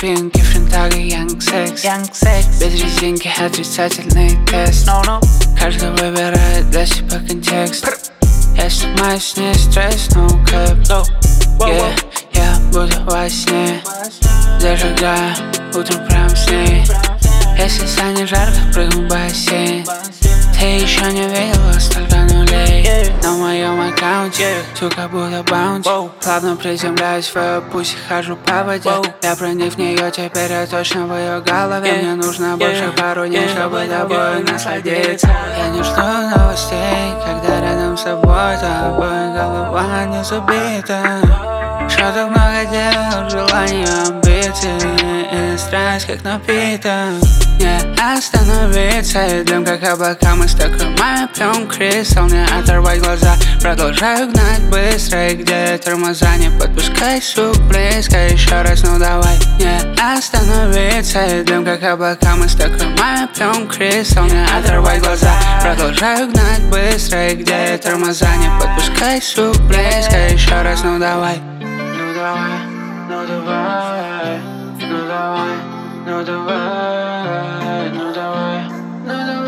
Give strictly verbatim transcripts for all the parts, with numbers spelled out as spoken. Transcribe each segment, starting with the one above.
Пинки, френтага, Young Sex, Young Sex. Без резинки отрицательный тест, no, no. Каждый выбирает для себя контекст. Я снимаю с ней стресс, no cap, no. Yeah, я буду во сне, зажигаю утром прям с ней. Если станет жарко, прыгну в бассейн. Ты еще не видела столько нулей на моем аккаунте, все как будто баунти. Плавно приземляюсь в свою пусть хожу по воде. Я проник в нее, теперь я точно в ее голове. Мне нужно больше пару дней, чтобы тобой насладиться. Я не жду новостей, когда рядом с собой тобой голова не забита. Что так много дел, желания, амбиции и страсть как напиток. Не остановиться, идем как облака, мы с такой маме пьем кристалл. Не оторвать глаза, продолжаю гнать быстро. И где тормоза, не подпускай сук близко. Еще раз, ну давай. Не остановиться, идем как облака, мы с такой маме пьем кристалл. Не оторвать глаза, продолжаю гнать быстро. И где тормоза, не подпускай сук близко. Еще раз, ну давай. Ну давай, ну давай, ну давай, ну давай, ну давай, ну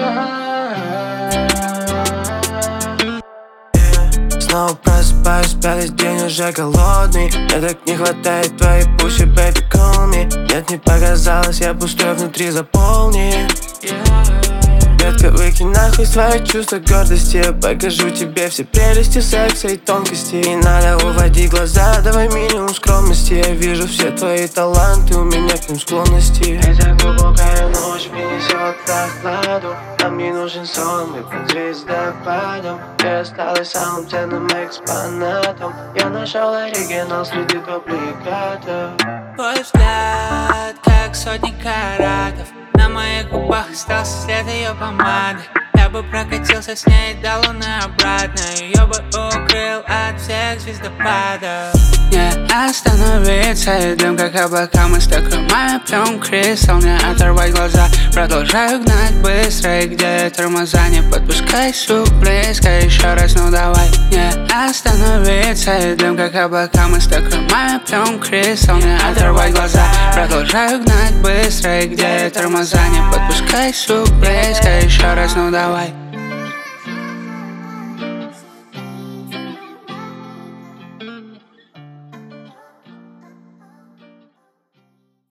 давай. Снова просыпаюсь, пятый день уже голодный. Мне так не хватает твоей пуси, baby, call me. Нет, не показалось, я пустой внутри, заполни. Детка, выкинь нахуй свои чувства гордости. Я покажу тебе все прелести секса и тонкости. Не надо уводить глаза, давай минимум скромности. Я вижу все твои таланты, у меня к ним склонности. Эта глубокая ночь принесет прохладу. Нам не нужен сон, мы под звездопадом. Ты осталась самым ценным экспонатом. Я нашел оригинал среди дубликатов. Твой взгляд, как сотни каратов. На моих губах остался след ее помады. Я бы прокатился с ней до луны обратно. Ее бы укрыл от всех звездопадов. Не остановиться, идем как облака, мы с такой маме пьем кристалл. Не оторвать глаза, продолжаю гнать быстро. И где тормоза, не подпускай сук близко. Еще раз, ну давай. Не остановиться, идем как облака, мы с такой маме пьем кристалл. Не оторвать глаза, продолжаю гнать быстро. И где тормоза, не подпускай сук близко. Еще раз, ну давай.